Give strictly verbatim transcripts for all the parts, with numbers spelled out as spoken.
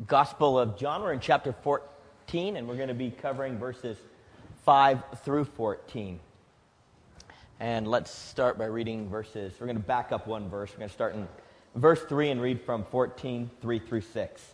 Gospel of John. We're in chapter fourteen, and we're going to be covering verses five through fourteen. And let's start by reading verses. We're going to back up one verse. We're going to start in verse three and read from fourteen, three through six.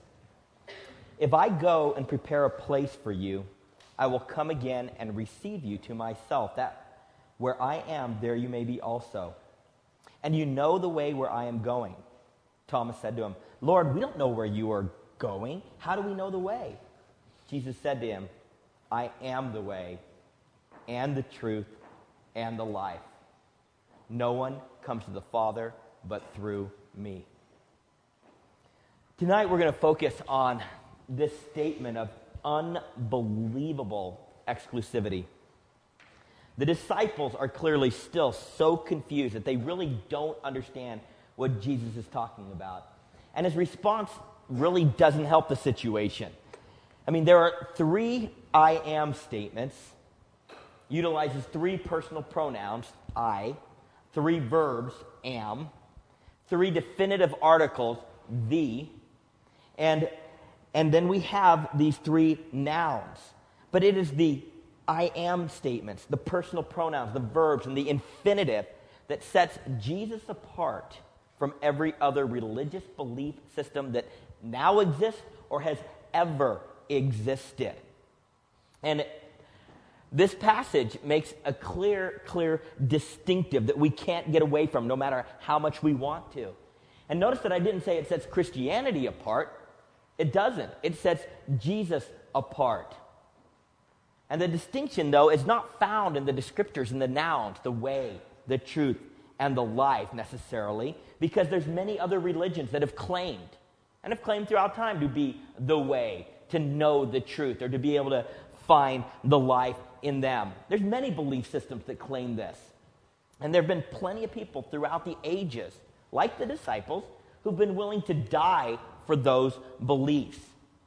If I go and prepare a place for you, I will come again and receive you to myself, that where I am, there you may be also. And you know the way where I am going. Thomas said to him, Lord, we don't know where you are going. How do we know the way? Jesus said to him, I am the way and the truth and the life. No one comes to the Father but through me. Tonight we're going to focus on this statement of unbelievable exclusivity. The disciples are clearly still so confused that they really don't understand what Jesus is talking about. And his response really doesn't help the situation. I mean, there are three I am statements, utilizes three personal pronouns, I, three verbs, am, three definitive articles, the, and, and then we have these three nouns. But it is the I am statements, the personal pronouns, the verbs, and the infinitive that sets Jesus apart from every other religious belief system that now exists or has ever existed. And this passage makes a clear, clear distinctive that we can't get away from no matter how much we want to. And notice that I didn't say it sets Christianity apart. It doesn't. It sets Jesus apart. And the distinction, though, is not found in the descriptors and the nouns, the way, the truth, and the life necessarily, because there's many other religions that have claimed, and have claimed throughout time to be the way, to know the truth, or to be able to find the life in them. There's many belief systems that claim this. And there have been plenty of people throughout the ages, like the disciples, who've been willing to die for those beliefs.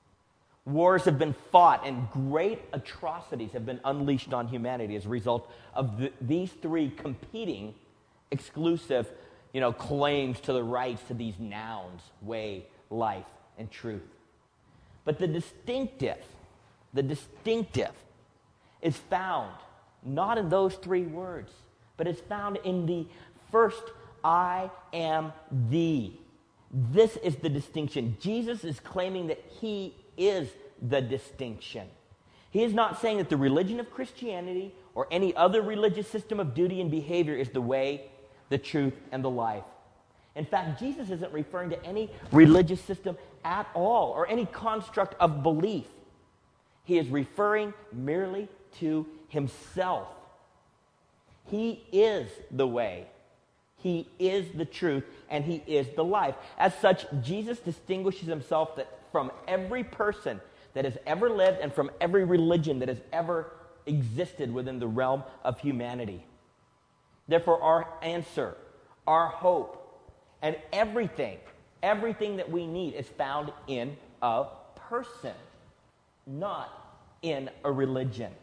Wars have been fought, and great atrocities have been unleashed on humanity as a result of the, these three competing exclusive, you know, claims to the rights to these nouns, way, life, and truth. But the distinctive, the distinctive is found not in those three words, but it's found in the first, I am the. This is the distinction. Jesus is claiming that he is the distinction. He is not saying that the religion of Christianity or any other religious system of duty and behavior is the way, the truth, and the life. In fact, Jesus isn't referring to any religious system at all or any construct of belief. He is referring merely to himself. He is the way. He is the truth, and he is the life. As such, Jesus distinguishes himself that from every person that has ever lived and from every religion that has ever existed within the realm of humanity. Therefore, our answer, our hope, and everything, everything that we need is found in a person, not in a religion.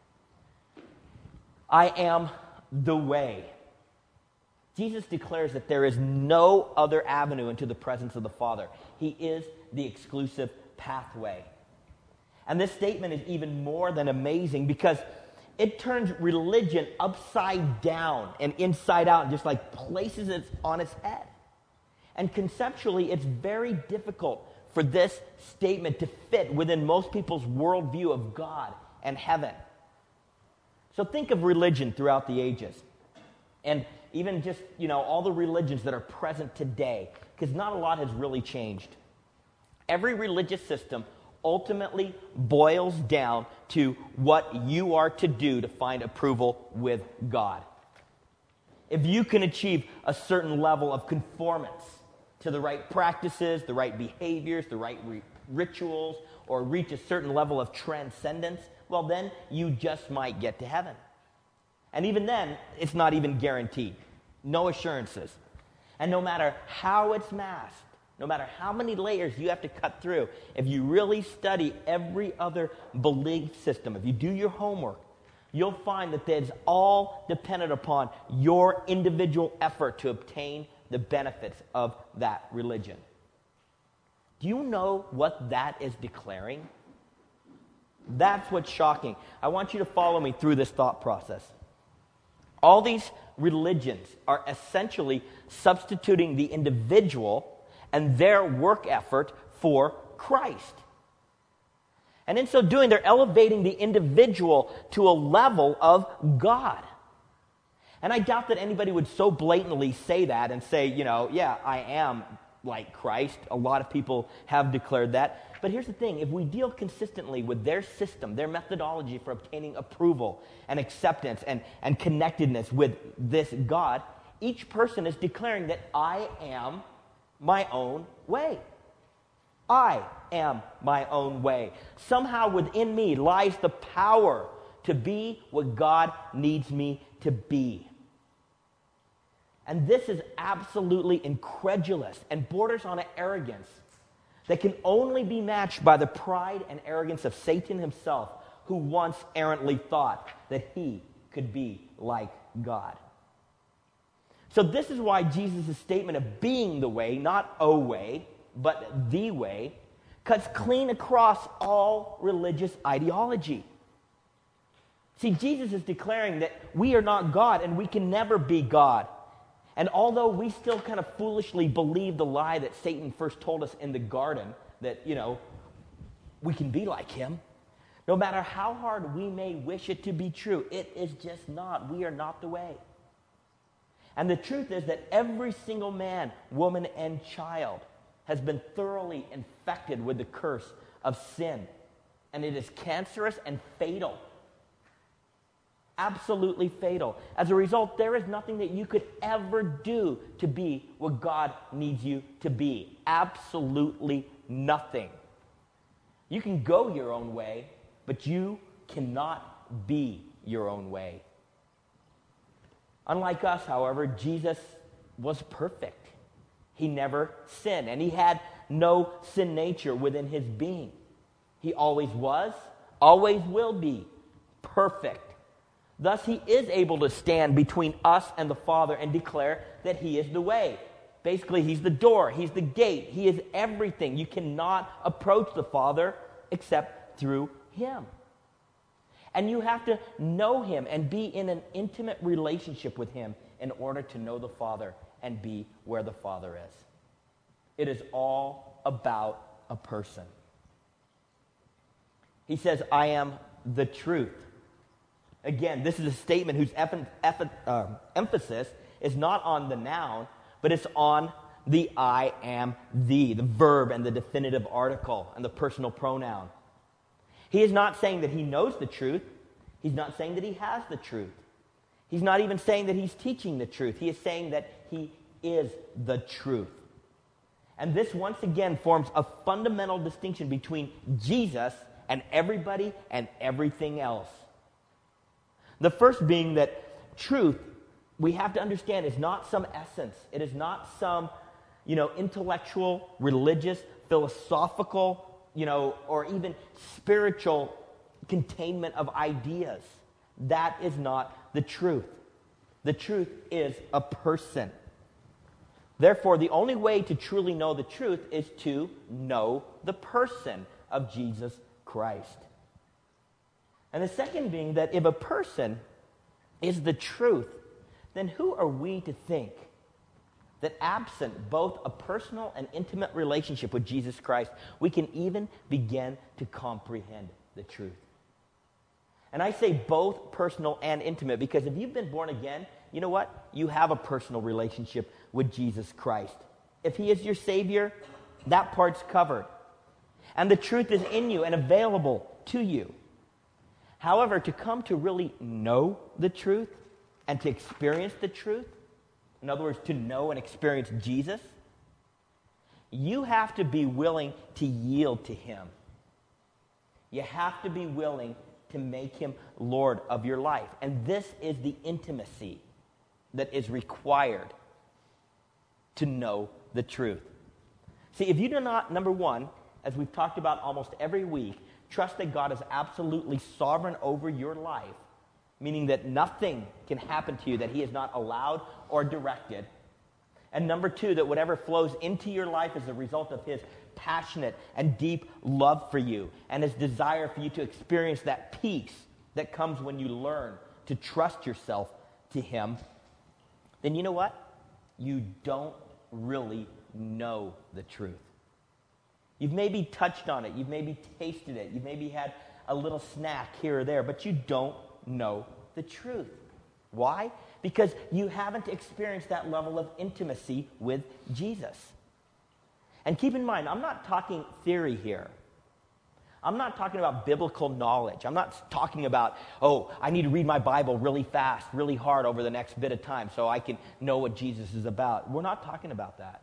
I am the way. Jesus declares that there is no other avenue into the presence of the Father. He is the exclusive pathway. And this statement is even more than amazing because it turns religion upside down and inside out and just like places it on its head. And conceptually, it's very difficult for this statement to fit within most people's worldview of God and heaven. So think of religion throughout the ages. And even just, you know, all the religions that are present today, because not a lot has really changed. Every religious system ultimately boils down to what you are to do to find approval with God. If you can achieve a certain level of conformance to the right practices, the right behaviors, the right re- rituals, or reach a certain level of transcendence, well, then you just might get to heaven. And even then, it's not even guaranteed. No assurances. And no matter how it's masked, no matter how many layers you have to cut through, if you really study every other belief system, if you do your homework, you'll find that it's all dependent upon your individual effort to obtain the benefits of that religion. Do you know what that is declaring? That's what's shocking. I want you to follow me through this thought process. All these religions are essentially substituting the individual and their work effort for Christ. And in so doing, they're elevating the individual to a level of God. And I doubt that anybody would so blatantly say that and say, you know, yeah, I am like Christ. A lot of people have declared that. But here's the thing. If we deal consistently with their system, their methodology for obtaining approval and acceptance and, and connectedness with this God, each person is declaring that I am my own way. I am my own way. Somehow within me lies the power to be what God needs me to be. And this is absolutely incredulous and borders on an arrogance that can only be matched by the pride and arrogance of Satan himself, who once errantly thought that he could be like God. So this is why Jesus' statement of being the way, not a way, but the way, cuts clean across all religious ideology. See, Jesus is declaring that we are not God and we can never be God. And although we still kind of foolishly believe the lie that Satan first told us in the garden, that, you know, we can be like him, no matter how hard we may wish it to be true, it is just not. We are not the way. And the truth is that every single man, woman, and child has been thoroughly infected with the curse of sin. And it is cancerous and fatal. Absolutely fatal. As a result, there is nothing that you could ever do to be what God needs you to be. Absolutely nothing. You can go your own way, but you cannot be your own way. Unlike us, however, Jesus was perfect. He never sinned, and he had no sin nature within his being. He always was, always will be perfect. Thus, he is able to stand between us and the Father and declare that he is the way. Basically, he's the door, he's the gate, he is everything. You cannot approach the Father except through him. And you have to know him and be in an intimate relationship with him in order to know the Father and be where the Father is. It is all about a person. He says, I am the truth. Again, this is a statement whose eff- eff- uh, emphasis is not on the noun, but it's on the I am the, the verb and the definitive article and the personal pronoun. He is not saying that he knows the truth. He's not saying that he has the truth. He's not even saying that he's teaching the truth. He is saying that he is the truth. And this once again forms a fundamental distinction between Jesus and everybody and everything else. The first being that truth, we have to understand, is not some essence. It is not some, you know, intellectual, religious, philosophical, you know, or even spiritual containment of ideas. That is not the truth. The truth is a person. Therefore, the only way to truly know the truth is to know the person of Jesus Christ. And the second being that if a person is the truth, then who are we to think that absent both a personal and intimate relationship with Jesus Christ, we can even begin to comprehend the truth? And I say both personal and intimate because if you've been born again, you know what? You have a personal relationship with Jesus Christ. If he is your Savior, that part's covered. And the truth is in you and available to you. However, to come to really know the truth and to experience the truth, in other words, to know and experience Jesus, you have to be willing to yield to him. You have to be willing to make him Lord of your life. And this is the intimacy that is required to know the truth. See, if you do not, number one, as we've talked about almost every week, trust that God is absolutely sovereign over your life, meaning that nothing can happen to you that he has not allowed or directed. And number two, that whatever flows into your life is a result of his passionate and deep love for you and his desire for you to experience that peace that comes when you learn to trust yourself to him, then you know what? You don't really know the truth. You've maybe touched on it. You've maybe tasted it. You've maybe had a little snack here or there, but you don't know the truth. Why? Because you haven't experienced that level of intimacy with Jesus. And keep in mind, I'm not talking theory here. I'm not talking about biblical knowledge. I'm not talking about, oh, I need to read my Bible really fast, really hard over the next bit of time so I can know what Jesus is about. We're not talking about that.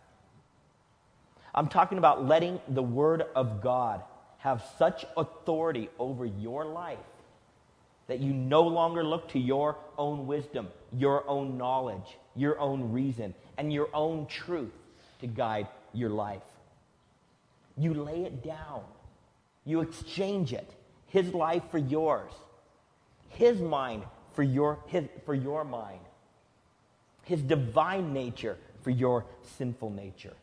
I'm talking about letting the Word of God have such authority over your life that you no longer look to your own wisdom, your own knowledge, your own reason, and your own truth to guide your life. You lay it down. You exchange it, his life for yours, his mind for your, his, for your mind, his divine nature for your sinful nature.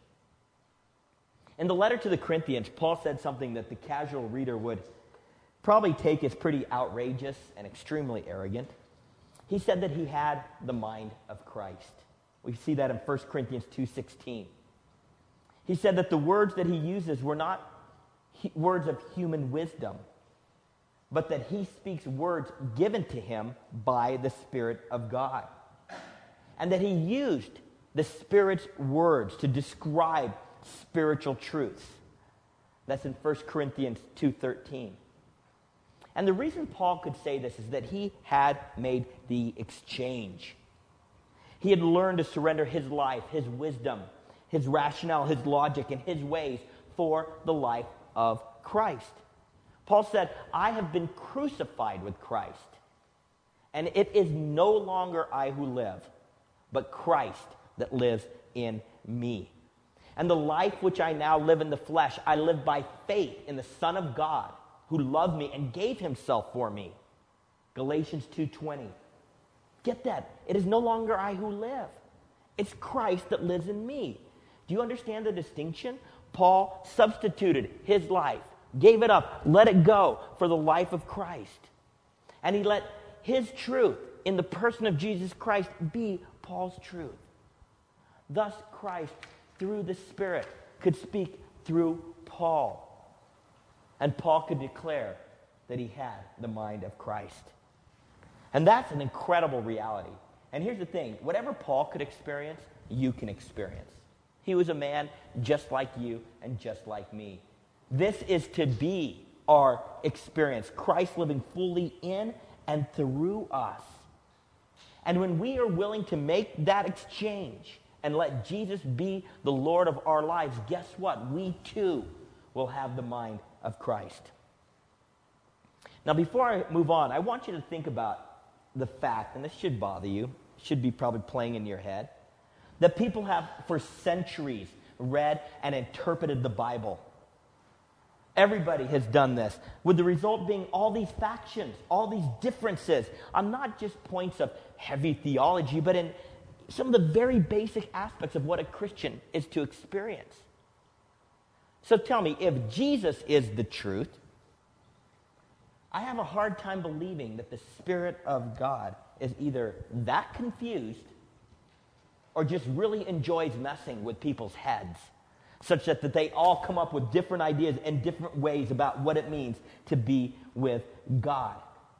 In the letter to the Corinthians, Paul said something that the casual reader would probably take as pretty outrageous and extremely arrogant. He said that he had the mind of Christ. We see that in First Corinthians two sixteen. He said that the words that he uses were not he, words of human wisdom, but that he speaks words given to him by the Spirit of God. And that he used the Spirit's words to describe spiritual truths. That's in First Corinthians two thirteen. And the reason Paul could say this is that he had made the exchange. He had learned to surrender his life, his wisdom, his rationale, his logic, and his ways for the life of Christ. Paul said, I have been crucified with Christ, and it is no longer I who live, but Christ that lives in me. And the life which I now live in the flesh, I live by faith in the Son of God, who loved me and gave himself for me. Galatians two twenty. Get that. It is no longer I who live. It's Christ that lives in me. Do you understand the distinction? Paul substituted his life, gave it up, let it go for the life of Christ. And he let his truth in the person of Jesus Christ be Paul's truth. Thus Christ, through the Spirit, could speak through Paul. And Paul could declare that he had the mind of Christ. And that's an incredible reality. And here's the thing. Whatever Paul could experience, you can experience. He was a man just like you and just like me. This is to be our experience. Christ living fully in and through us. And when we are willing to make that exchange and let Jesus be the Lord of our lives, guess what? We too will have the mind of Christ. Now, before I move on, I want you to think about the fact, and this should bother you, should be probably playing in your head, that people have for centuries read and interpreted the Bible. Everybody has done this, with the result being all these factions, all these differences on not just points of heavy theology, but in some of the very basic aspects of what a Christian is to experience. So tell me, if Jesus is the truth, I have a hard time believing that the Spirit of God is either that confused or just really enjoys messing with people's heads, such that, that they all come up with different ideas and different ways about what it means to be with God.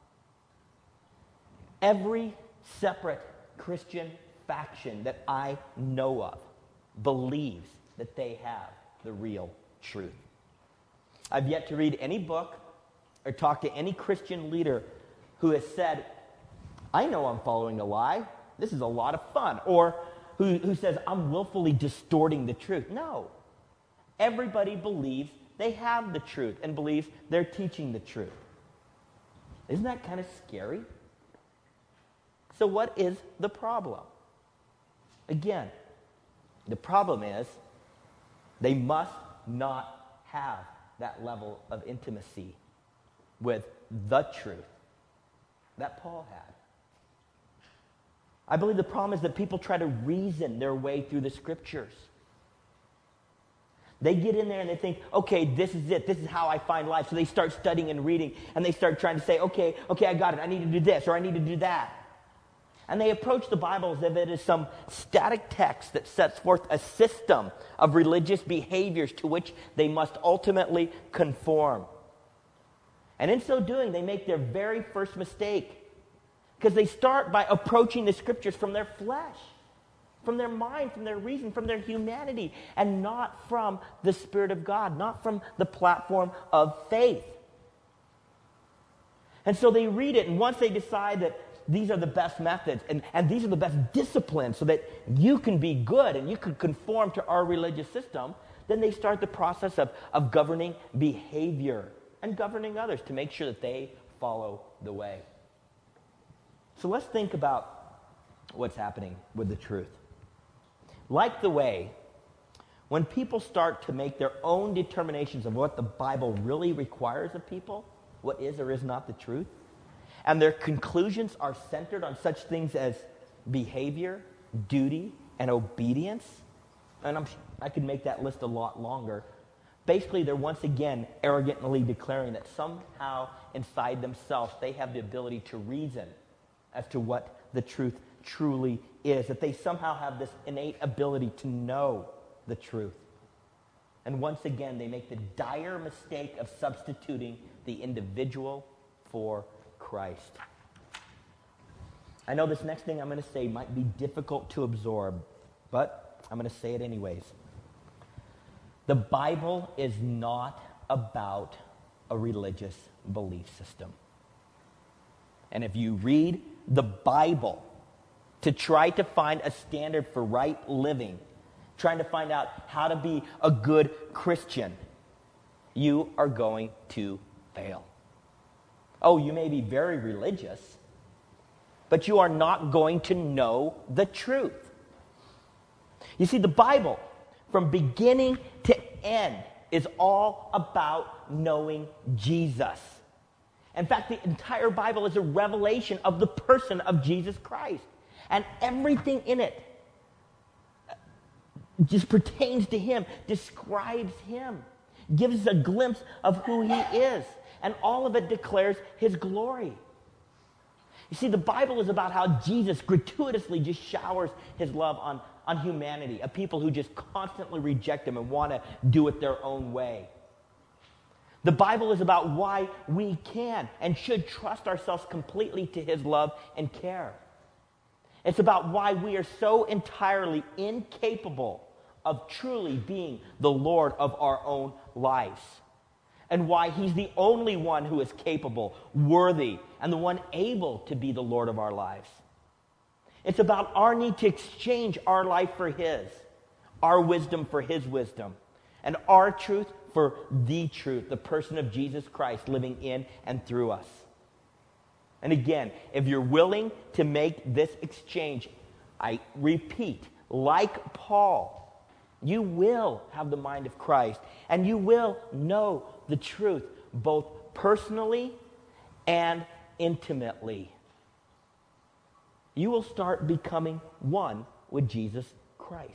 Every separate Christian faction that I know of believes that they have the real truth. I've yet to read any book or talk to any Christian leader who has said, I know I'm following a lie. This is a lot of fun. Or who, who says, I'm willfully distorting the truth. No. Everybody believes they have the truth and believes they're teaching the truth. Isn't that kind of scary? So what is the problem? Again, the problem is they must not have that level of intimacy with the truth that Paul had. I believe the problem is that people try to reason their way through the Scriptures. They get in there and they think, okay, this is it. This is how I find life. So they start studying and reading, and they start trying to say, okay, okay, I got it. I need to do this, or I need to do that. And they approach the Bible as if it is some static text that sets forth a system of religious behaviors to which they must ultimately conform. And in so doing, they make their very first mistake, because they start by approaching the Scriptures from their flesh, from their mind, from their reason, from their humanity, and not from the Spirit of God, not from the platform of faith. And so they read it, and once they decide that these are the best methods, and, and these are the best disciplines so that you can be good and you can conform to our religious system, then they start the process of, of governing behavior and governing others to make sure that they follow the way. So let's think about what's happening with the truth. Like the way, when people start to make their own determinations of what the Bible really requires of people, what is or is not the truth, and their conclusions are centered on such things as behavior, duty, and obedience, and I'm, I could make that list a lot longer. Basically, they're once again arrogantly declaring that somehow inside themselves they have the ability to reason as to what the truth truly is, that they somehow have this innate ability to know the truth. And once again, they make the dire mistake of substituting the individual for Christ. I know this next thing I'm going to say might be difficult to absorb, but I'm going to say it anyways. The Bible is not about a religious belief system. And if you read the Bible to try to find a standard for right living, trying to find out how to be a good Christian, you are going to fail. Oh, you may be very religious, but you are not going to know the truth. You see, the Bible, from beginning to end, is all about knowing Jesus. In fact, the entire Bible is a revelation of the person of Jesus Christ. And everything in it just pertains to him, describes him, gives us a glimpse of who he is. And all of it declares his glory. You see, the Bible is about how Jesus gratuitously just showers his love on, on humanity, a people who just constantly reject him and want to do it their own way. The Bible is about why we can and should trust ourselves completely to his love and care. It's about why we are so entirely incapable of truly being the Lord of our own lives, and why he's the only one who is capable, worthy, and the one able to be the Lord of our lives. It's about our need to exchange our life for his, our wisdom for his wisdom, and our truth for the truth, the person of Jesus Christ living in and through us. And again, if you're willing to make this exchange, I repeat, like Paul, you will have the mind of Christ, and you will know the truth, both personally and intimately. You will start becoming one with Jesus Christ.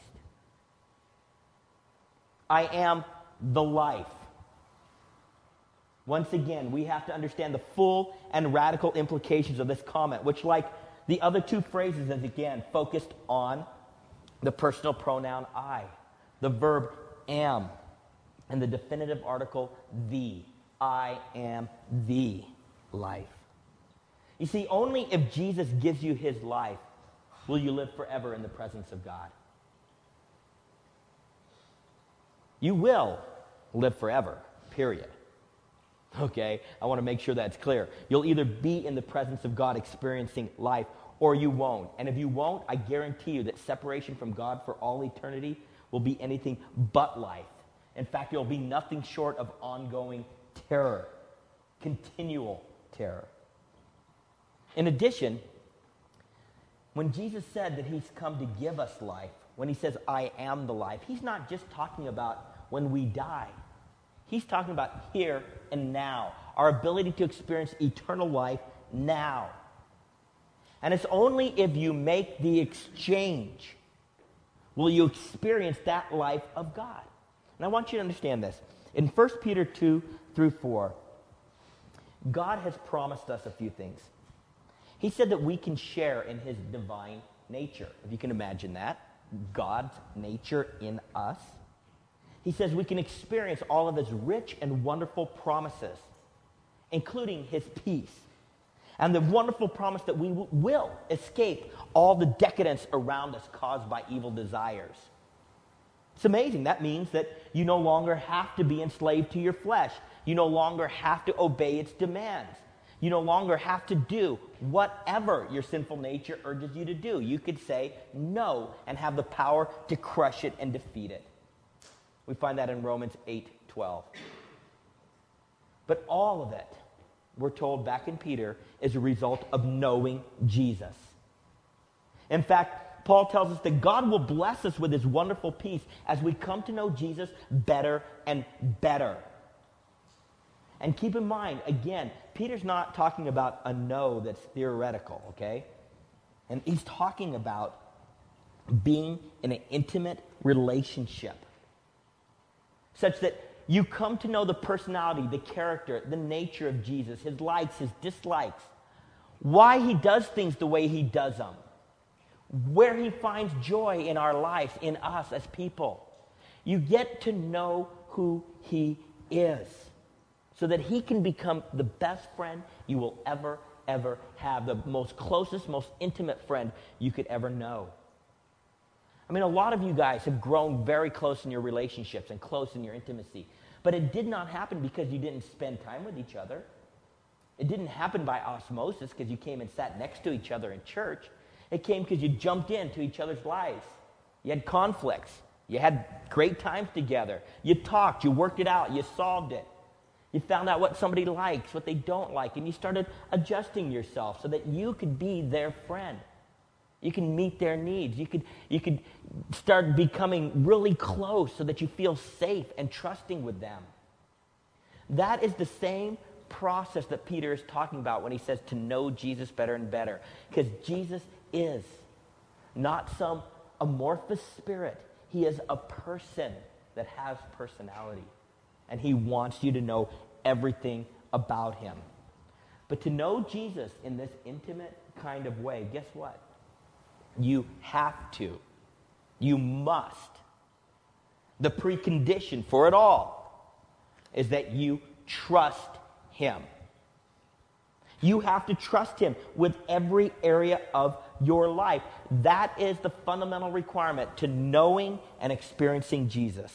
I am the life. Once again, we have to understand the full and radical implications of this comment, which, like the other two phrases, is again focused on the personal pronoun I, the verb am, and the definitive article the. I am the life. You see, only if Jesus gives you his life will you live forever in the presence of God. You will live forever, period. Okay? I want to make sure that's clear. You'll either be in the presence of God experiencing life, or you won't. And if you won't, I guarantee you that separation from God for all eternity will be anything but life. In fact, it will be nothing short of ongoing terror, continual terror. In addition, when Jesus said that he's come to give us life, when he says, I am the life, he's not just talking about when we die. He's talking about here and now, our ability to experience eternal life now. And it's only if you make the exchange will you experience that life of God. And I want you to understand this. In First Peter two through four, God has promised us a few things. He said that we can share in his divine nature. If you can imagine that, God's nature in us. He says we can experience all of his rich and wonderful promises, including his peace. And the wonderful promise that we w- will escape all the decadence around us caused by evil desires. It's amazing. That means that you no longer have to be enslaved to your flesh. You no longer have to obey its demands. You no longer have to do whatever your sinful nature urges you to do. You could say no and have the power to crush it and defeat it. We find that in Romans eight twelve. But all of it, we're told back in Peter, is a result of knowing Jesus. In fact, Paul tells us that God will bless us with his wonderful peace as we come to know Jesus better and better. And keep in mind, again, Peter's not talking about a know that's theoretical, okay? And he's talking about being in an intimate relationship, such that you come to know the personality, the character, the nature of Jesus, his likes, his dislikes, why he does things the way he does them, where he finds joy in our life, in us as people. You get to know who he is so that he can become the best friend you will ever, ever have, the most closest, most intimate friend you could ever know. I mean, a lot of you guys have grown very close in your relationships and close in your intimacy, but it did not happen because you didn't spend time with each other. It didn't happen by osmosis because you came and sat next to each other in church. It came because you jumped into each other's lives. You had conflicts. You had great times together. You talked. You worked it out. You solved it. You found out what somebody likes, what they don't like, and you started adjusting yourself so that you could be their friend. You can meet their needs. You could, you could start becoming really close so that you feel safe and trusting with them. That is the same process that Peter is talking about when he says to know Jesus better and better. Because Jesus is not some amorphous spirit. He is a person that has personality. And he wants you to know everything about him. But to know Jesus in this intimate kind of way, guess what? You have to. You must. The precondition for it all is that you trust him. You have to trust him with every area of your life. That is the fundamental requirement to knowing and experiencing Jesus.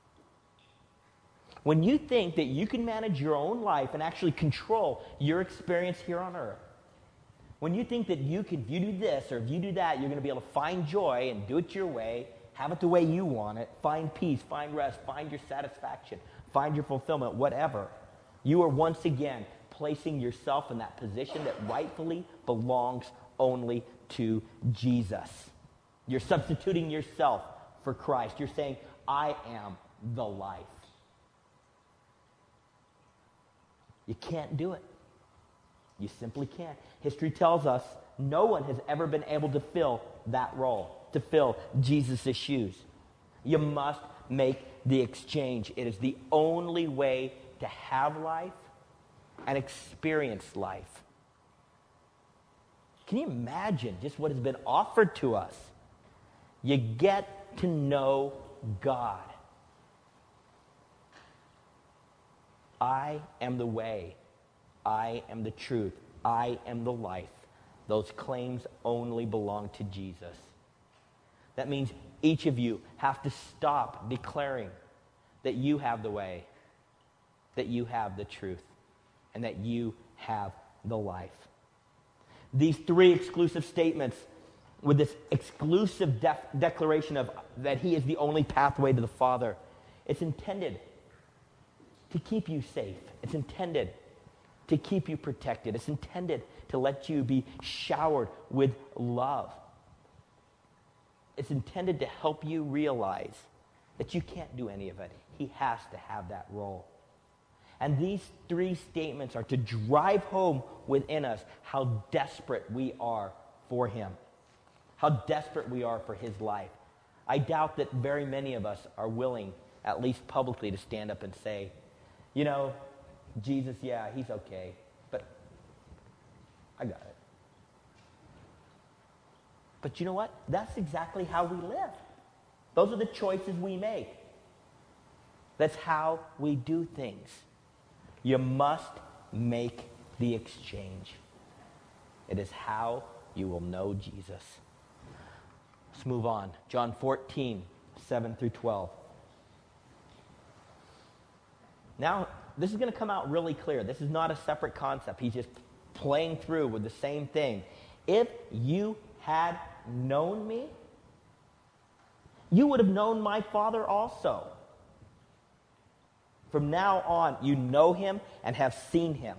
When you think that you can manage your own life and actually control your experience here on earth, when you think that you can, if you do this or if you do that, you're going to be able to find joy and do it your way, have it the way you want it, find peace, find rest, find your satisfaction, find your fulfillment, whatever, you are once again placing yourself in that position that rightfully belongs only to Jesus. You're substituting yourself for Christ. You're saying, I am the life. You can't do it. You simply can't. History tells us no one has ever been able to fill that role, to fill Jesus' shoes. You must make the exchange. It is the only way to have life and experience life. Can you imagine just what has been offered to us? You get to know God. I am the way. I am the truth. I am the life. Those claims only belong to Jesus. That means each of you have to stop declaring that you have the way, that you have the truth, and that you have the life. These three exclusive statements with this exclusive def- declaration of that he is the only pathway to the Father, it's intended to keep you safe. It's intended to keep you protected. It's intended to let you be showered with love. It's intended to help you realize that you can't do any of it. He has to have that role. And these three statements are to drive home within us how desperate we are for him, how desperate we are for his life. I doubt that very many of us are willing at least publicly, to stand up and say, you know, Jesus, yeah, he's okay, but I got it. But you know what? That's exactly how we live. Those are the choices we make. That's how we do things. You must make the exchange. It is how you will know Jesus. Let's move on. John fourteen, seven through twelve. Now, this is going to come out really clear. This is not a separate concept. He's just playing through with the same thing. If you had known me, you would have known my Father also. From now on, you know him and have seen him.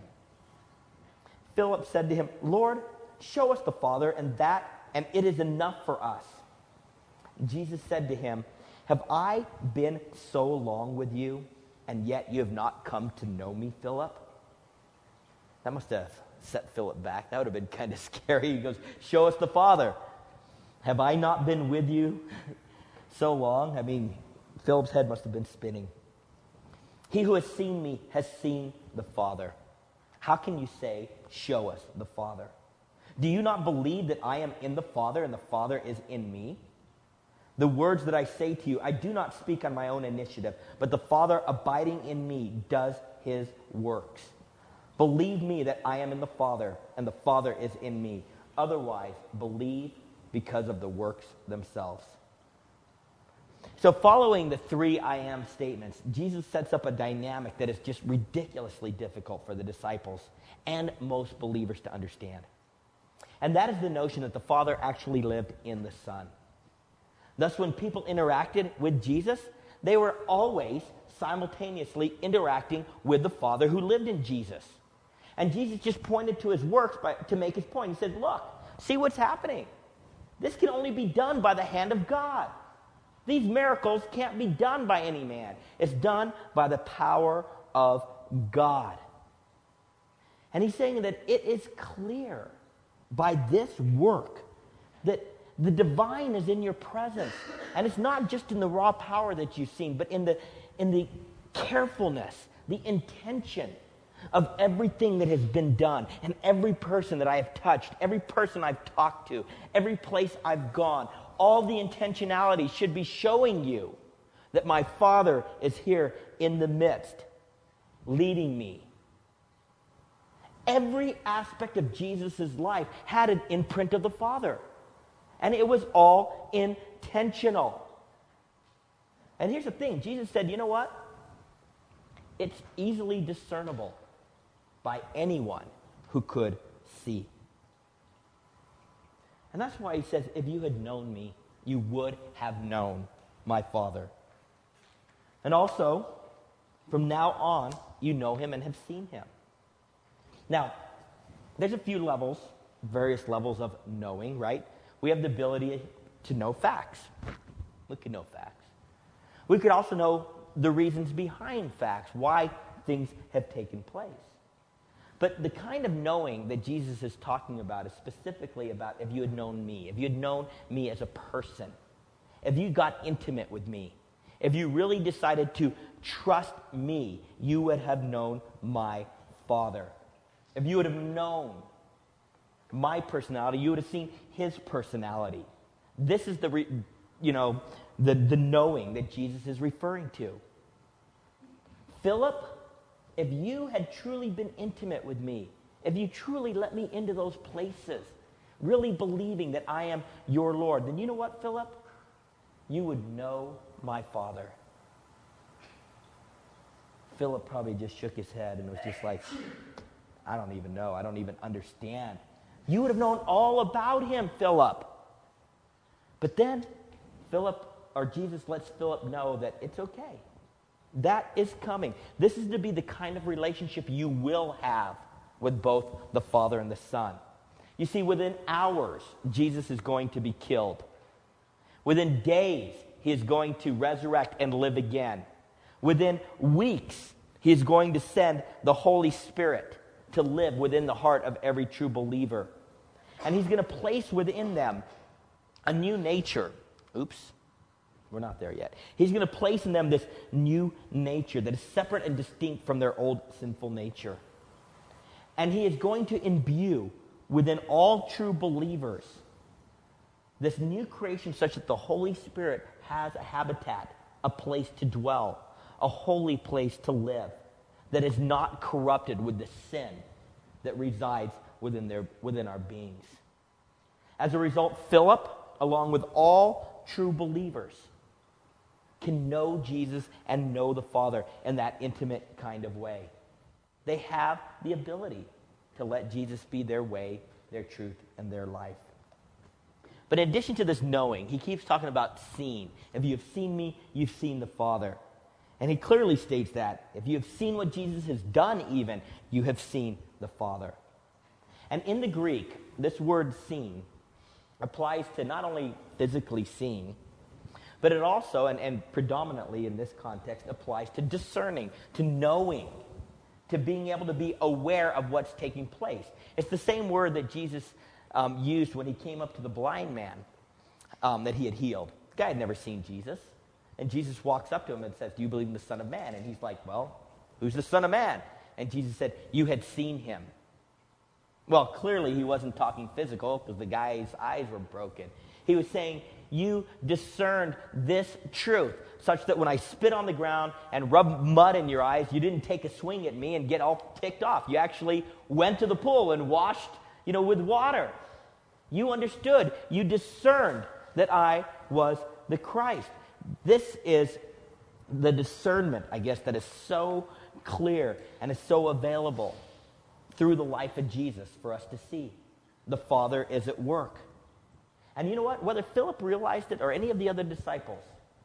Philip said to him, Lord, show us the Father, and that, and it is enough for us. Jesus said to him, have I been so long with you, and yet you have not come to know me, Philip? That must have set Philip back. That would have been kind of scary. He goes, show us the Father. Have I not been with you so long? I mean, Philip's head must have been spinning. He who has seen me has seen the Father. How can you say, show us the Father? Do you not believe that I am in the Father and the Father is in me? The words that I say to you, I do not speak on my own initiative, but the Father abiding in me does his works. Believe me that I am in the Father and the Father is in me. Otherwise, believe because of the works themselves. So following the three I am statements, Jesus sets up a dynamic that is just ridiculously difficult for the disciples and most believers to understand. And that is the notion that the Father actually lived in the Son. Thus, when people interacted with Jesus, they were always simultaneously interacting with the Father who lived in Jesus. And Jesus just pointed to his works by, to make his point. He said, look, see what's happening. This can only be done by the hand of God. These miracles can't be done by any man. It's done by the power of God. And he's saying that it is clear by this work that the divine is in your presence. And it's not just in the raw power that you've seen, but in the, in the carefulness, the intention of everything that has been done, and every person that I have touched, every person I've talked to, every place I've gone. All the intentionality should be showing you that my Father is here in the midst, leading me. Every aspect of Jesus' life had an imprint of the Father. And it was all intentional. And here's the thing. Jesus said, you know what? It's easily discernible by anyone who could see. And that's why he says, if you had known me, you would have known my Father. And also, from now on, you know him and have seen him. Now, there's a few levels, various levels of knowing, right? We have the ability to know facts. We can know facts. We could also know the reasons behind facts, why things have taken place. But the kind of knowing that Jesus is talking about is specifically about if you had known me, if you had known me as a person, if you got intimate with me, if you really decided to trust me, you would have known my Father. If you would have known my personality, you would have seen his personality. This is the, re, you know, the, the knowing that Jesus is referring to. Philip, if you had truly been intimate with me, if you truly let me into those places, really believing that I am your Lord, then you know what, Philip? You would know my Father. Philip probably just shook his head and was just like, I don't even know. I don't even understand. You would have known all about him, Philip. But then Philip, or Jesus lets Philip know that it's okay. That is coming. This is to be the kind of relationship you will have with both the Father and the Son. You see, within hours, Jesus is going to be killed. Within days, he is going to resurrect and live again. Within weeks, he is going to send the Holy Spirit to live within the heart of every true believer. And he's going to place within them a new nature. Oops. We're not there yet. He's going to place in them this new nature that is separate and distinct from their old sinful nature. And he is going to imbue within all true believers this new creation such that the Holy Spirit has a habitat, a place to dwell, a holy place to live that is not corrupted with the sin that resides within their within our beings. As a result, Philip, along with all true believers, can know Jesus and know the Father in that intimate kind of way. They have the ability to let Jesus be their way, their truth, and their life. But in addition to this knowing, he keeps talking about seeing. If you have seen me, you've seen the Father. And he clearly states that. If you have seen what Jesus has done even, you have seen the Father. And in the Greek, this word seen applies to not only physically seeing, but it also, and, and predominantly in this context, applies to discerning, to knowing, to being able to be aware of what's taking place. It's the same word that Jesus um, used when he came up to the blind man um, that he had healed. The guy had never seen Jesus. And Jesus walks up to him and says, do you believe in the Son of Man? And he's like, well, who's the Son of Man? And Jesus said, you had seen him. Well, clearly he wasn't talking physical because the guy's eyes were broken. He was saying, you discerned this truth such that when I spit on the ground and rubbed mud in your eyes, you didn't take a swing at me and get all ticked off. You actually went to the pool and washed, you know, with water. You understood. You discerned that I was the Christ. This is the discernment, I guess, that is so clear and is so available through the life of Jesus for us to see. The Father is at work. And you know what? Whether Philip realized it or any of the other disciples,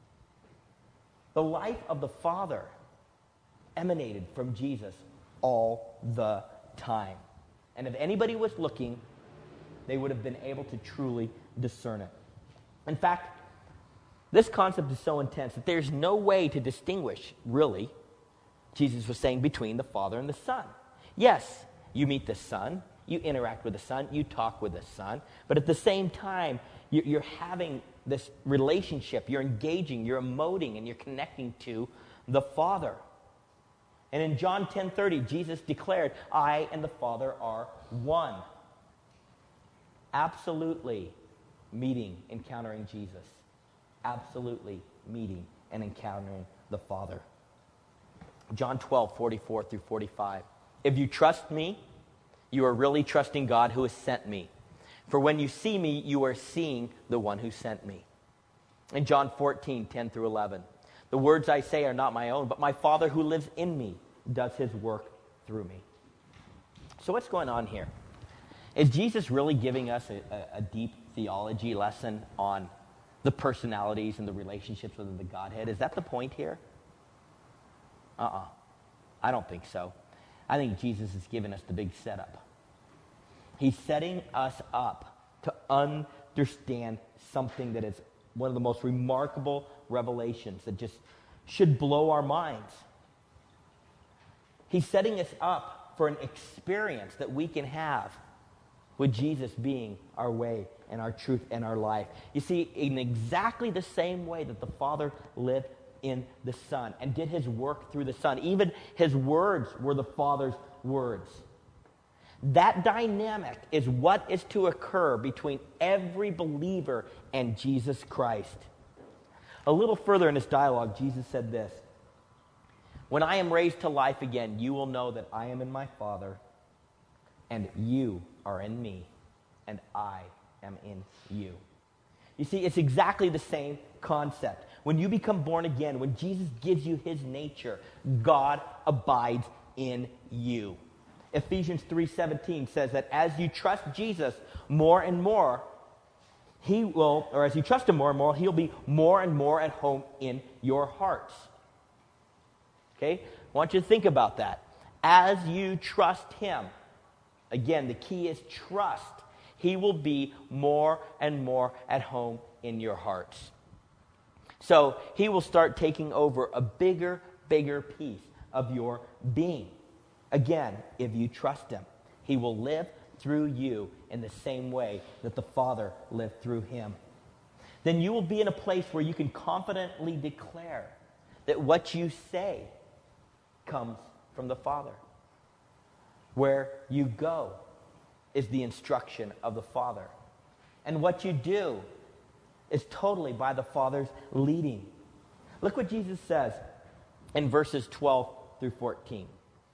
the life of the Father emanated from Jesus all the time. And if anybody was looking, they would have been able to truly discern it. In fact, this concept is so intense that there's no way to distinguish, really, Jesus was saying, between the Father and the Son. Yes, you meet the Son, you interact with the Son, you talk with the Son, but at the same time, you're having this relationship, you're engaging, you're emoting, and you're connecting to the Father. And in John ten thirty, Jesus declared, I and the Father are one. Absolutely meeting, encountering Jesus. Absolutely meeting and encountering the Father. John twelve, forty-four through forty-five. If you trust me, you are really trusting God who has sent me. For when you see me, you are seeing the one who sent me. In John fourteen, ten through eleven. The words I say are not my own, but my Father who lives in me does his work through me. So what's going on here? Is Jesus really giving us a, a, a deep theology lesson on the personalities and the relationships within the Godhead? Is that the point here? Uh-uh. I don't think so. I think Jesus is giving us the big setup. He's setting us up to understand something that is one of the most remarkable revelations that just should blow our minds. He's setting us up for an experience that we can have with Jesus being our way and our truth and our life. You see, in exactly the same way that the Father lived in the Son and did his work through the Son. Even his words were the Father's words. That dynamic is what is to occur between every believer and Jesus Christ. A little further in this dialogue, Jesus said this, when I am raised to life again, you will know that I am in my Father, and you are in me, and I am in you. You see, it's exactly the same concept. When you become born again, when Jesus gives you his nature, God abides in you. Ephesians three seventeen says that as you trust Jesus more and more, he will, or as you trust him more and more, he'll be more and more at home in your hearts. Okay? I want you to think about that. As you trust him, again, the key is trust. He will be more and more at home in your hearts. So he will start taking over a bigger, bigger piece of your being. Again, if you trust him, he will live through you in the same way that the Father lived through him. then you will be in a place where you can confidently declare that what you say comes from the Father. Where you go is the instruction of the Father. And what you do is totally by the Father's leading. Look what Jesus says in verses twelve through fourteen.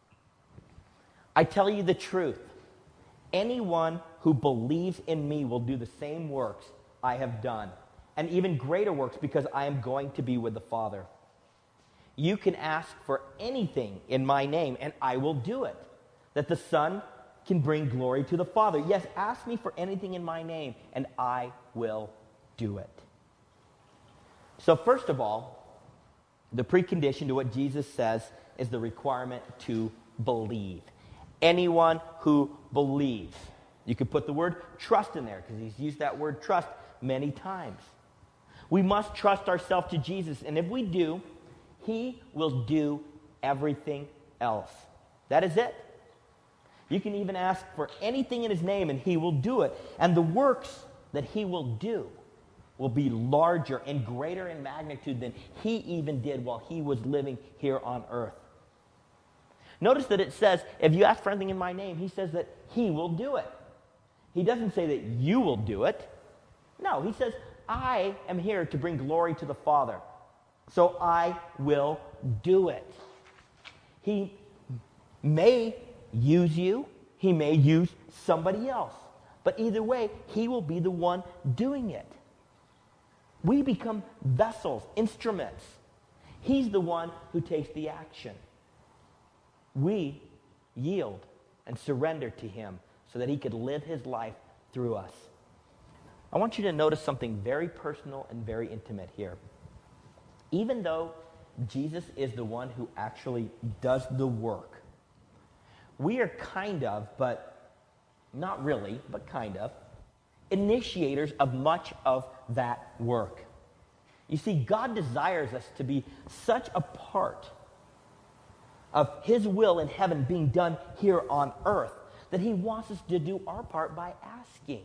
I tell you the truth. Anyone who believes in me will do the same works I have done, and even greater works, because I am going to be with the Father. You can ask for anything in my name, and I will do it, that the Son can bring glory to the Father. Yes, ask me for anything in my name, and I will do it. So first of all, the precondition to what Jesus says is the requirement to believe. Anyone who believes. You could put the word trust in there, because he's used that word trust many times. We must trust ourselves to Jesus, and if we do, he will do everything else. That is it. You can even ask for anything in his name, and he will do it. And the works that he will do will be larger and greater in magnitude than he even did while he was living here on earth. Notice that it says, if you ask for anything in my name, he says that he will do it. He doesn't say that you will do it. No, he says, I am here to bring glory to the Father. So I will do it. He may use you. He may use somebody else. But either way, he will be the one doing it. We become vessels, instruments. He's the one who takes the action. We yield and surrender to him so that he could live his life through us. I want you to notice something very personal and very intimate here. Even though Jesus is the one who actually does the work, we are kind of, but not really, but kind of, initiators of much of that work. You see, God desires us to be such a part of his will in heaven being done here on earth that he wants us to do our part by asking.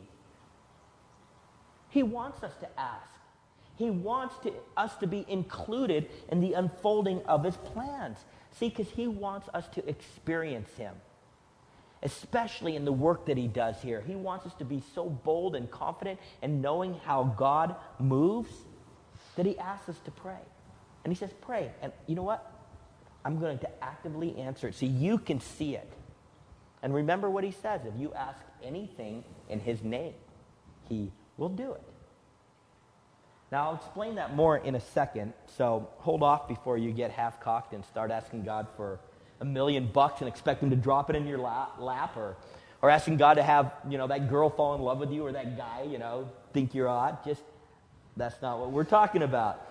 He wants us to ask. He wants to, us to be included in the unfolding of his plans. See, because he wants us to experience him, especially in the work that he does here. He wants us to be so bold and confident in knowing how God moves that he asks us to pray. And he says, pray. And you know what? I'm going to actively answer it so you can see it. And remember what he says. If you ask anything in his name, he will do it. Now, I'll explain that more in a second, so hold off before you get half-cocked and start asking God for a million bucks and expect him to drop it in your lap, lap or, or asking God to have, you know, that girl fall in love with you or that guy, you know, think you're odd. Just, that's not what we're talking about.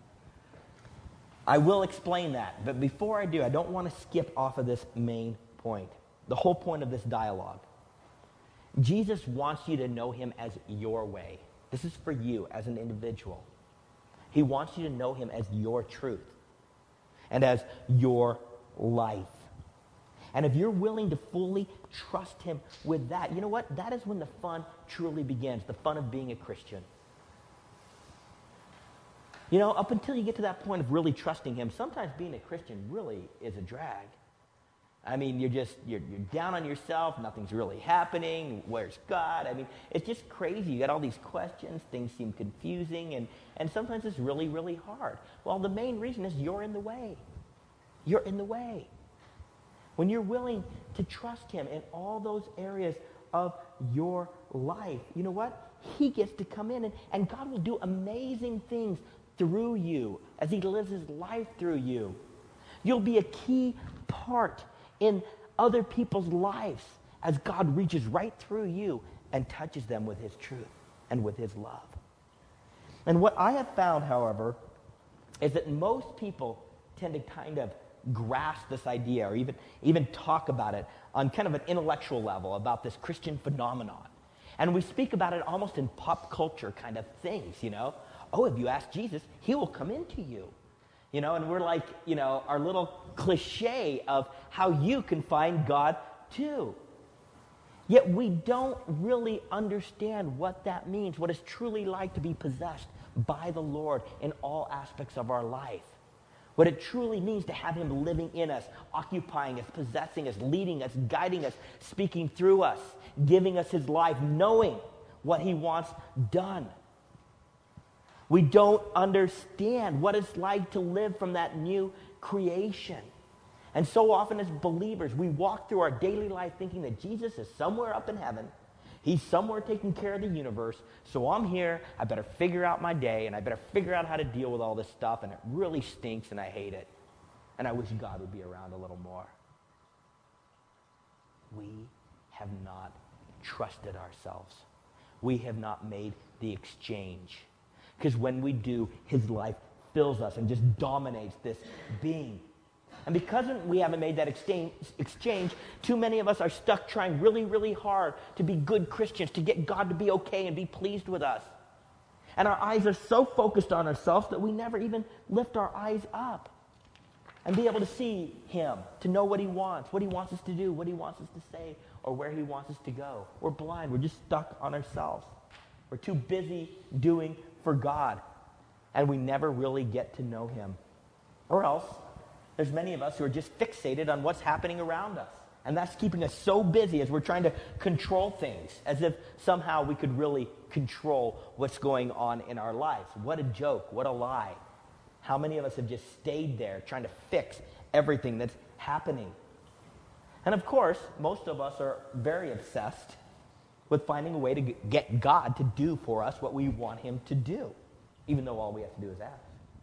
I will explain that, but before I do, I don't want to skip off of this main point, the whole point of this dialogue. Jesus wants you to know him as your way. This is for you as an individual. He wants you to know him as your truth and as your life. And if you're willing to fully trust him with that, you know what? That is when the fun truly begins, the fun of being a Christian. You know, up until you get to that point of really trusting him, sometimes being a Christian really is a drag. I mean, you're just, you're, you're down on yourself. Nothing's really happening. Where's God? I mean, it's just crazy. You got all these questions. Things seem confusing. And, and sometimes it's really, really hard. Well, the main reason is you're in the way. You're in the way. When you're willing to trust him in all those areas of your life, you know what? He gets to come in and, and God will do amazing things through you as he lives his life through you. You'll be a key part in other people's lives as God reaches right through you and touches them with his truth and with his love. And what I have found, however, is that most people tend to kind of grasp this idea or even, even talk about it on kind of an intellectual level about this Christian phenomenon. And we speak about it almost in pop culture kind of things, you know. Oh, if you ask Jesus, he will come into you. You know, and we're like, you know, our little cliche of how you can find God too. Yet we don't really understand what that means, what it's truly like to be possessed by the Lord in all aspects of our life. What it truly means to have him living in us, occupying us, possessing us, leading us, guiding us, speaking through us, giving us his life, knowing what he wants done. We don't understand what it's like to live from that new creation. And so often as believers, we walk through our daily life thinking that Jesus is somewhere up in heaven. He's somewhere taking care of the universe. So I'm here. I better figure out my day, and I better figure out how to deal with all this stuff, and it really stinks, and I hate it. And I wish God would be around a little more. We have not trusted ourselves. We have not made the exchange. Because when we do, his life fills us and just dominates this being. And because we haven't made that exchange, exchange, too many of us are stuck trying really, really hard to be good Christians, to get God to be okay and be pleased with us. And our eyes are so focused on ourselves that we never even lift our eyes up and be able to see him, to know what he wants, what he wants us to do, what he wants us to say, or where he wants us to go. We're blind. We're just stuck on ourselves. We're too busy doing for God, and we never really get to know him. Or else, there's many of us who are just fixated on what's happening around us. And that's keeping us so busy as we're trying to control things, as if somehow we could really control what's going on in our lives. What a joke. What a lie. How many of us have just stayed there trying to fix everything that's happening? And of course, most of us are very obsessed with finding a way to get God to do for us what we want him to do, even though all we have to do is ask.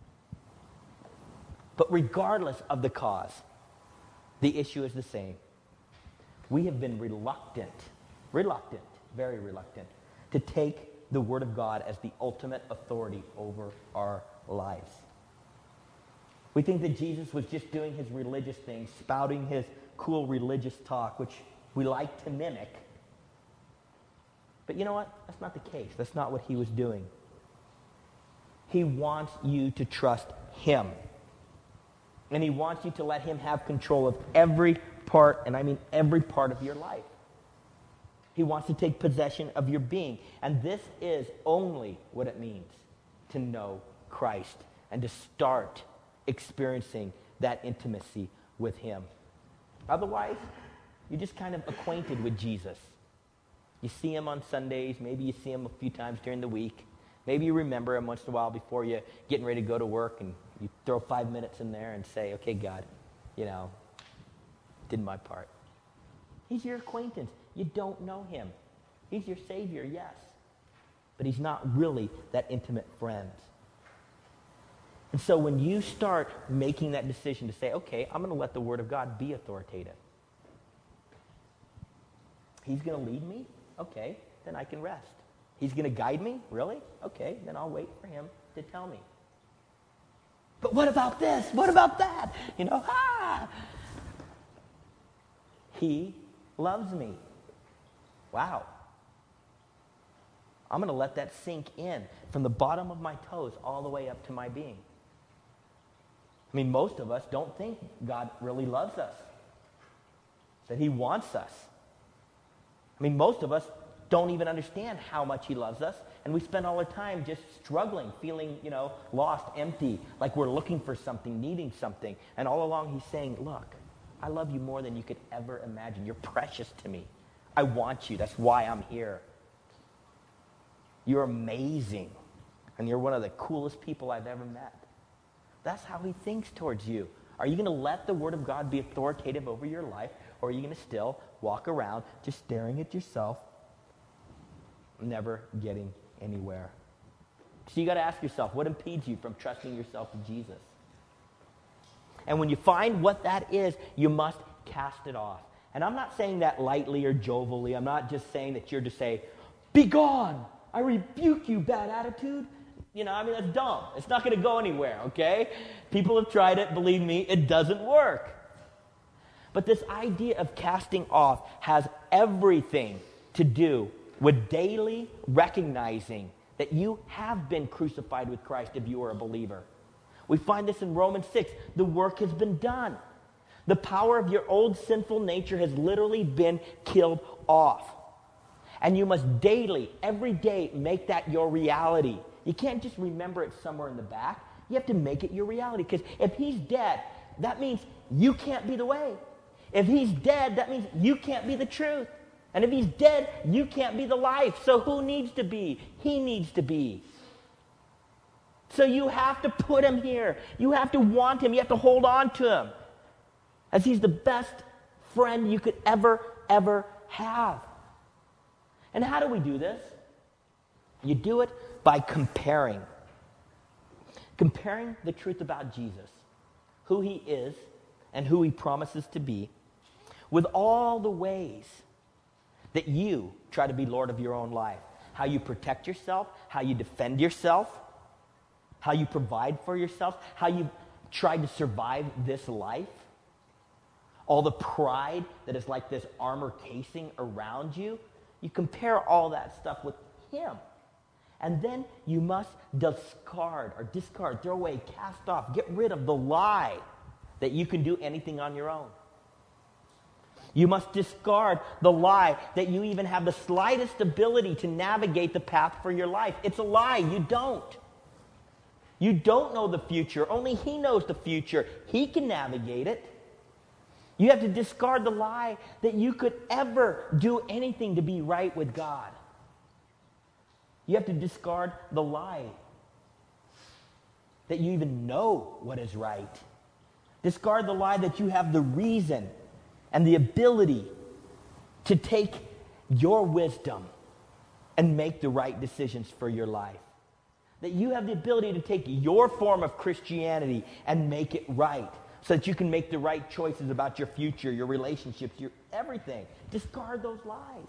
But regardless of the cause, the issue is the same. We have been reluctant, reluctant, very reluctant, to take the Word of God as the ultimate authority over our lives. We think that Jesus was just doing his religious thing, spouting his cool religious talk, which we like to mimic. But you know what? That's not the case. That's not what he was doing. He wants you to trust him. And he wants you to let him have control of every part, and I mean every part of your life. He wants to take possession of your being. And this is only what it means to know Christ and to start experiencing that intimacy with him. Otherwise, you're just kind of acquainted with Jesus. You see him on Sundays. Maybe you see him a few times during the week. Maybe you remember him once in a while before you're getting ready to go to work, and you throw five minutes in there and say, okay, God, you know, did my part. He's your acquaintance. You don't know him. He's your Savior, yes. But he's not really that intimate friend. And so when you start making that decision to say, okay, I'm going to let the Word of God be authoritative. He's going to lead me? Okay, then I can rest. He's going to guide me? Really? Okay, then I'll wait for him to tell me. But what about this? What about that? You know, ah! He loves me. Wow. I'm going to let that sink in from the bottom of my toes all the way up to my being. I mean, most of us don't think God really loves us, that he wants us. I mean, most of us don't even understand how much he loves us, and we spend all our time just struggling, feeling, you know, lost, empty, like we're looking for something, needing something. And all along he's saying, look, I love you more than you could ever imagine. You're precious to me. I want you. That's why I'm here. You're amazing, and you're one of the coolest people I've ever met. That's how he thinks towards you. Are you going to let the Word of God be authoritative over your life, or are you going to still walk around just staring at yourself, never getting anywhere? So you got to ask yourself, what impedes you from trusting yourself to Jesus? And when you find what that is, you must cast it off. And I'm not saying that lightly or jovially. I'm not just saying that you're to say, be gone. I rebuke you, bad attitude. You know, I mean, that's dumb. It's not going to go anywhere, okay? People have tried it. Believe me, it doesn't work. But this idea of casting off has everything to do with daily recognizing that you have been crucified with Christ if you are a believer. We find this in Romans six. The work has been done. The power of your old sinful nature has literally been killed off. And you must daily, every day, make that your reality. You can't just remember it somewhere in the back. You have to make it your reality. Because if he's dead, that means you can't be the way. If he's dead, that means you can't be the truth. And if he's dead, you can't be the life. So who needs to be? He needs to be. So you have to put him here. You have to want him. You have to hold on to him. As he's the best friend you could ever, ever have. And how do we do this? You do it by comparing. Comparing the truth about Jesus, who he is and who he promises to be, with all the ways that you try to be Lord of your own life. How you protect yourself, how you defend yourself, how you provide for yourself, how you try to survive this life. All the pride that is like this armor casing around you. You compare all that stuff with him. And then you must discard or discard, throw away, cast off, get rid of the lie that you can do anything on your own. You must discard the lie that you even have the slightest ability to navigate the path for your life. It's a lie. You don't. You don't know the future. Only he knows the future. He can navigate it. You have to discard the lie that you could ever do anything to be right with God. You have to discard the lie that you even know what is right. Discard the lie that you have the reason and the ability to take your wisdom and make the right decisions for your life. That you have the ability to take your form of Christianity and make it right so that you can make the right choices about your future, your relationships, your everything. Discard those lies.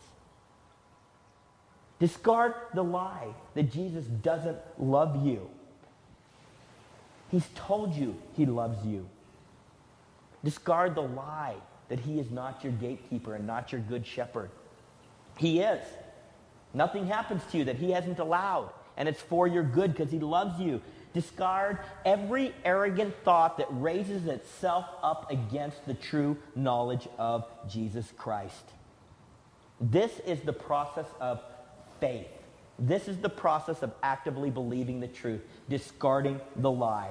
Discard the lie that Jesus doesn't love you. He's told you he loves you. Discard the lie that he is not your gatekeeper and not your good shepherd. He is. Nothing happens to you that he hasn't allowed, and it's for your good because he loves you. Discard every arrogant thought that raises itself up against the true knowledge of Jesus Christ. This is the process of faith. This is the process of actively believing the truth, discarding the lie.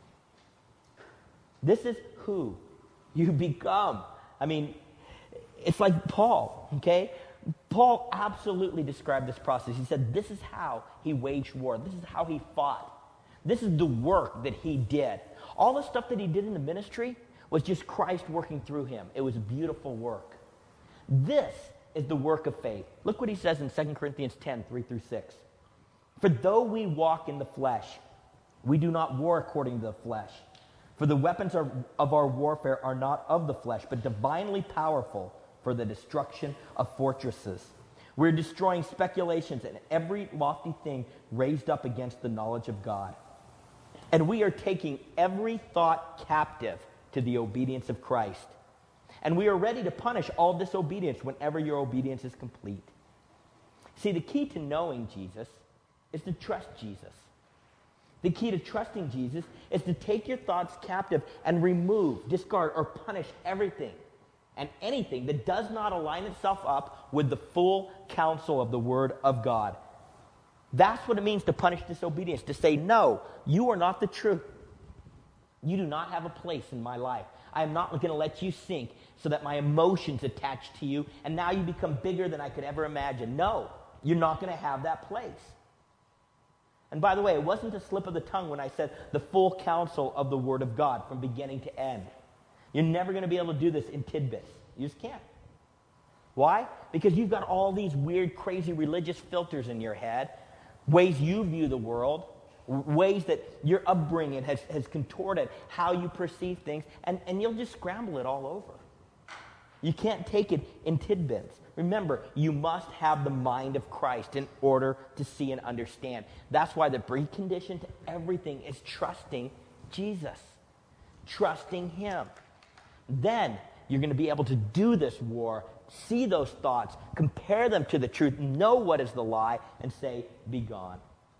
This is who you become. I mean, it's like Paul, okay? Paul absolutely described this process. He said this is how he waged war. This is how he fought. This is the work that he did. All the stuff that he did in the ministry was just Christ working through him. It was beautiful work. This is the work of faith. Look what he says in Second Corinthians ten, three through six. For though we walk in the flesh, we do not war according to the flesh. For the weapons are, of our warfare are not of the flesh, but divinely powerful for the destruction of fortresses. We're destroying speculations and every lofty thing raised up against the knowledge of God. And we are taking every thought captive to the obedience of Christ. And we are ready to punish all disobedience whenever your obedience is complete. See, the key to knowing Jesus is to trust Jesus. The key to trusting Jesus is to take your thoughts captive and remove, discard, or punish everything and anything that does not align itself up with the full counsel of the Word of God. That's what it means to punish disobedience, to say, no, you are not the truth. You do not have a place in my life. I am not going to let you sink so that my emotions attach to you, and now you become bigger than I could ever imagine. No, you're not going to have that place. And by the way, it wasn't a slip of the tongue when I said the full counsel of the Word of God from beginning to end. You're never going to be able to do this in tidbits. You just can't. Why? Because you've got all these weird, crazy religious filters in your head, ways you view the world, ways that your upbringing has, has contorted how you perceive things, and, and you'll just scramble it all over. You can't take it in tidbits. Remember, you must have the mind of Christ in order to see and understand. That's why the precondition to everything is trusting Jesus. Trusting him. Then you're going to be able to do this war, see those thoughts, compare them to the truth, know what is the lie, and say, be gone.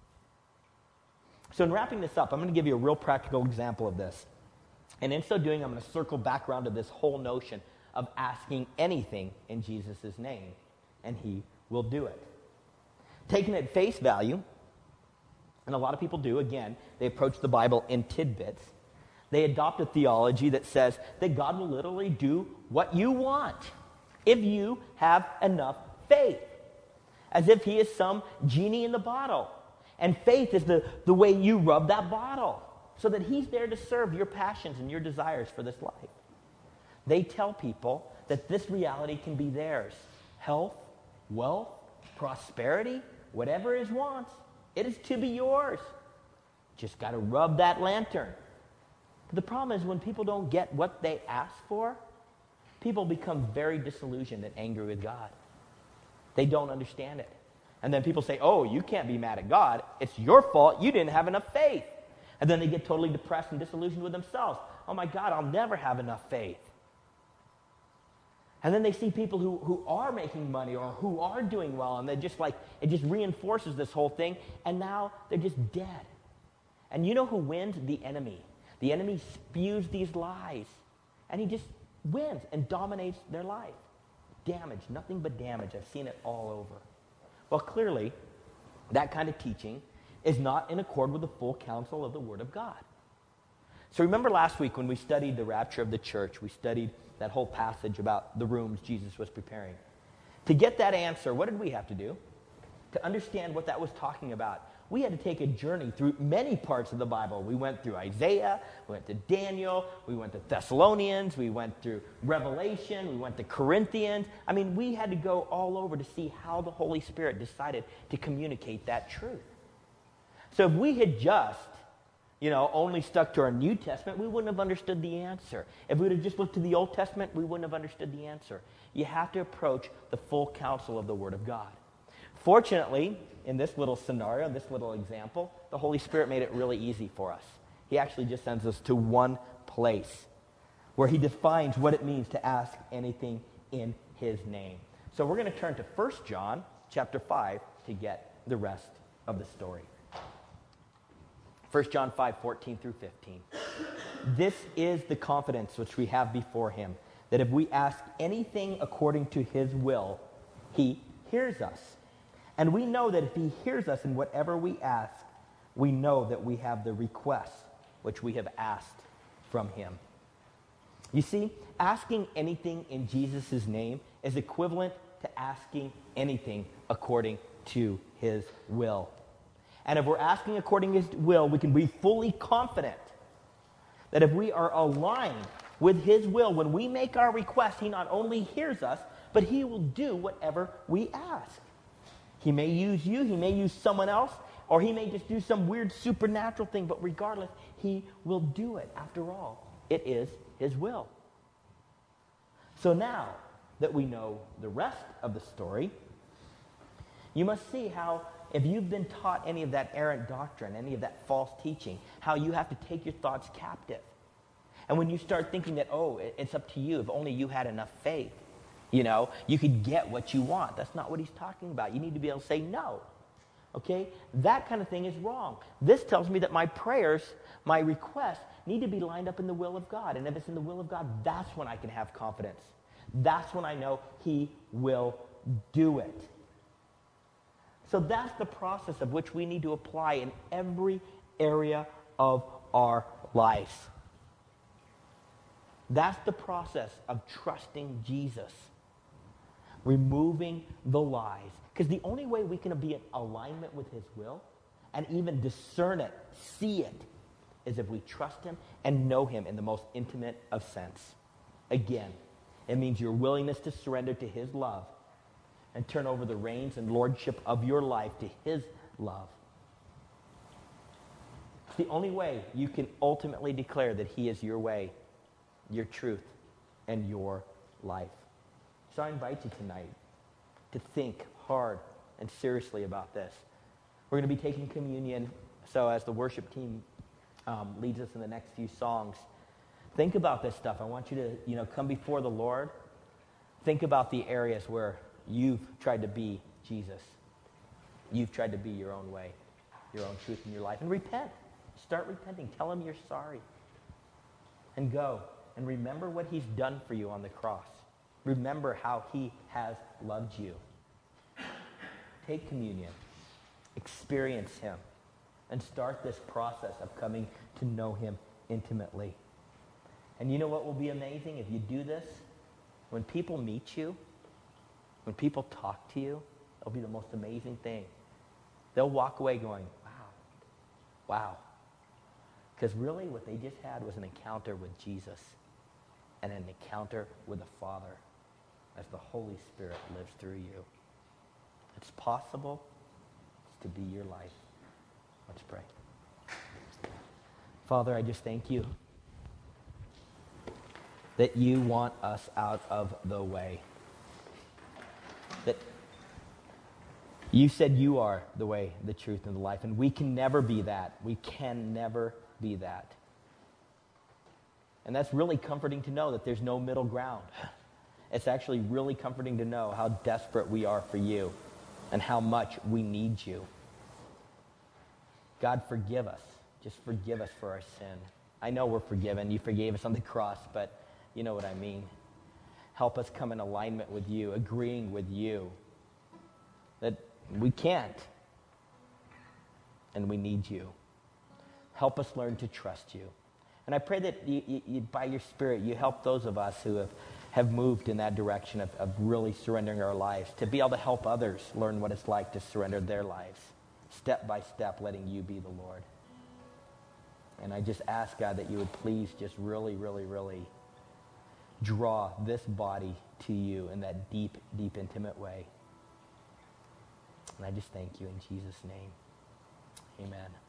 So in wrapping this up, I'm going to give you a real practical example of this. And in so doing, I'm going to circle back around to this whole notion of asking anything in Jesus' name, and he will do it. Taken at face value, And a lot of people do. Again, they approach the Bible in tidbits. They adopt a theology that says that God will literally do what you want if you have enough faith. As if he is some genie in the bottle. And faith is the, the way you rub that bottle so that he's there to serve your passions and your desires for this life. They tell people that this reality can be theirs. Health, wealth, prosperity, whatever his wants, it is to be yours. Just got to rub that lantern. But the problem is when people don't get what they ask for, people become very disillusioned and angry with God. They don't understand it. And then people say, oh, you can't be mad at God. It's your fault. You didn't have enough faith. And then they get totally depressed and disillusioned with themselves. Oh my God, I'll never have enough faith. And then they see people who, who are making money or who are doing well, and they just like, it just reinforces this whole thing, and now they're just dead. And you know who wins? The enemy. The enemy spews these lies, and he just wins and dominates their life. Damage, nothing but damage. I've seen it all over. Well, clearly, that kind of teaching is not in accord with the full counsel of the Word of God. So remember last week when we studied the rapture of the church, we studied that whole passage about the rooms Jesus was preparing. To get that answer, what did we have to do? To understand what that was talking about, we had to take a journey through many parts of the Bible. We went through Isaiah, we went to Daniel, we went to Thessalonians, we went through Revelation, we went to Corinthians. I mean, we had to go all over to see how the Holy Spirit decided to communicate that truth. So if we had just, you know, only stuck to our New Testament, we wouldn't have understood the answer. If we would have just looked to the Old Testament, we wouldn't have understood the answer. You have to approach the full counsel of the Word of God. Fortunately, in this little scenario, this little example, the Holy Spirit made it really easy for us. He actually just sends us to one place where he defines what it means to ask anything in his name. So we're going to turn to First John chapter five to get the rest of the story. First John five, fourteen through fifteen. This is the confidence which we have before him, that if we ask anything according to his will, he hears us. And we know that if he hears us in whatever we ask, we know that we have the requests which we have asked from him. You see, asking anything in Jesus' name is equivalent to asking anything according to his will. And if we're asking according to his will, we can be fully confident that if we are aligned with his will, when we make our request, he not only hears us, but he will do whatever we ask. He may use you, he may use someone else, or he may just do some weird supernatural thing, but regardless, he will do it. After all, it is his will. So now that we know the rest of the story, you must see how, if you've been taught any of that errant doctrine, any of that false teaching, how you have to take your thoughts captive. And when you start thinking that, oh, it's up to you, if only you had enough faith, you know, you could get what you want. That's not what he's talking about. You need to be able to say no. Okay? That kind of thing is wrong. This tells me that my prayers, my requests, need to be lined up in the will of God. And if it's in the will of God, that's when I can have confidence. That's when I know he will do it. So that's the process of which we need to apply in every area of our life. That's the process of trusting Jesus. Removing the lies. Because the only way we can be in alignment with his will and even discern it, see it, is if we trust him and know him in the most intimate of sense. Again, it means your willingness to surrender to his love and turn over the reins and lordship of your life to his love. It's the only way you can ultimately declare that he is your way, your truth, and your life. So I invite you tonight to think hard and seriously about this. We're going to be taking communion, so as the worship team um, leads us in the next few songs, think about this stuff. I want you to, you know, come before the Lord. Think about the areas where you've tried to be Jesus. You've tried to be your own way, your own truth in your life. And repent. Start repenting. Tell him you're sorry. And go. And remember what he's done for you on the cross. Remember how he has loved you. Take communion. Experience him. and start this process of coming to know him intimately. And you know what will be amazing if you do this? When people meet you, when people talk to you, it'll be the most amazing thing. They'll walk away going, wow, wow. Because really what they just had was an encounter with Jesus and an encounter with the Father as the Holy Spirit lives through you. It's possible to be your life. Let's pray. Father, I just thank you that you want us out of the way. That you said you are the way, the truth, and the life, and we can never be that. We can never be that. And that's really comforting to know that there's no middle ground. It's actually really comforting to know how desperate we are for you and how much we need you. God, forgive us. Just forgive us for our sin. I know we're forgiven. You forgave us on the cross, but you know what I mean. Help us come in alignment with you, agreeing with you that we can't and we need you. Help us learn to trust you. And I pray that you, you, you, by your Spirit, you help those of us who have, have moved in that direction of, of really surrendering our lives to be able to help others learn what it's like to surrender their lives, step by step, letting you be the Lord. And I just ask, God, that you would please just really, really, really draw this body to you in that deep, deep, intimate way. And I just thank you in Jesus' name. Amen.